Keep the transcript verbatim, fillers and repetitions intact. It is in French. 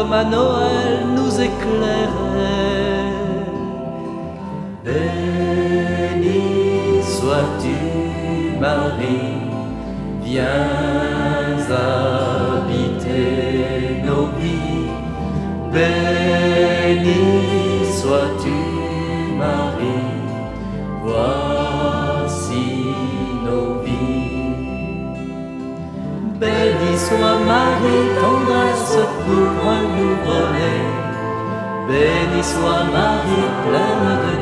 comme à Noël nous éclairait. Béni sois-tu, Marie, viens habiter nos vies. Béni sois-tu, Marie, voici nos vies. Béni soit Marie, tendresse pour un nouveau-né. Béni soit Marie, pleine de